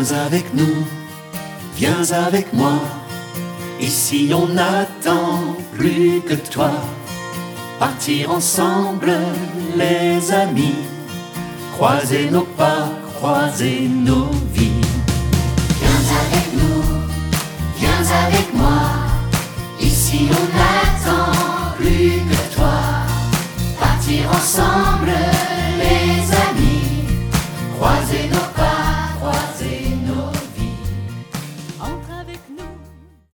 Viens avec nous, viens avec moi. Ici on n'attend plus que toi. Partir ensemble les amis, croiser nos pas, croiser nos vies. Viens avec nous, viens avec moi. Ici on n'attend plus que toi. Partir ensemble